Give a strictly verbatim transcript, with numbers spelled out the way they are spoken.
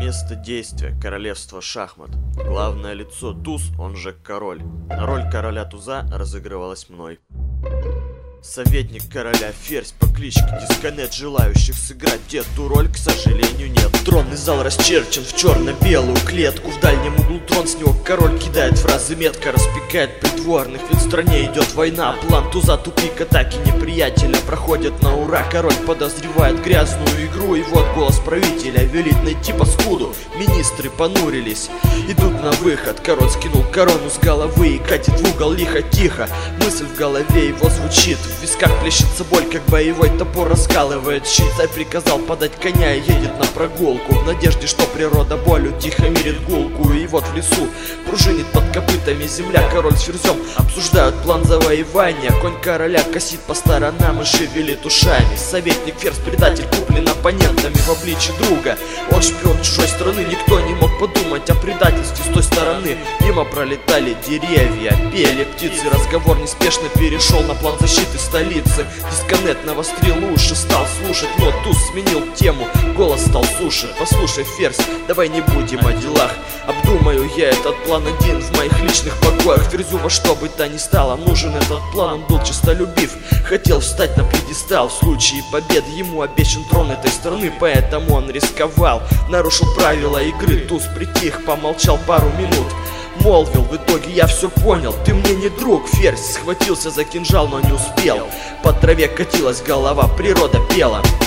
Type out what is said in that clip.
Место действия – королевство шахмат. Главное лицо – туз, он же король. Роль короля туза разыгрывалась мной. Советник короля ферзь по кличке Дисконнект. Желающих сыграть эту роль, к сожалению, нет. Тронный зал расчерчен в черно-белую клетку. В дальнем углу трон, с него король кидает фразы метко, распекает придворных, ведь в стране идет война. План туза, тупик, атаки неприятеля проходят на ура. Король подозревает грязную игру, и вот голос правителя велит найти паскуду. Министры понурились, идут на выход. Король скинул корону с головы и катит в угол лихо-тихо. Мысль в голове его звучит, в висках плещется боль, как боевой топор раскалывает щит. Царь приказал подать коня и едет на прогулку, в надежде, что природа болью тихо мирит гулку. И вот в лесу пружинит под копытами земля. Король с ферзем обсуждают план завоевания. Конь короля косит по сторонам и шевелит ушами. Советник ферзь, предатель, куплен оппонентами в обличье друга. Он шпион чужой страны, никто не мог подумать о предательстве с той стороны. Мимо пролетали деревья, пели птицы. Разговор неспешно перешел на план защиты столицы. Дисконнект навострил уши, стал слушать, но туз сменил тему, голос стал суше. Послушай, ферзь, давай не будем о делах. Обдумаю я этот план один в моих личных покоях. Ферзю во что бы то ни стало нужен этот план. Он был честолюбив, хотел встать на пьедестал. В случае победы ему обещан трон этой страны, поэтому он рисковал, нарушил правила игры. Туз притих, помолчал пару минут, молвил: в итоге я все понял, ты мне не друг. Ферзь схватился за кинжал, но не успел. По траве катилась голова, природа пела.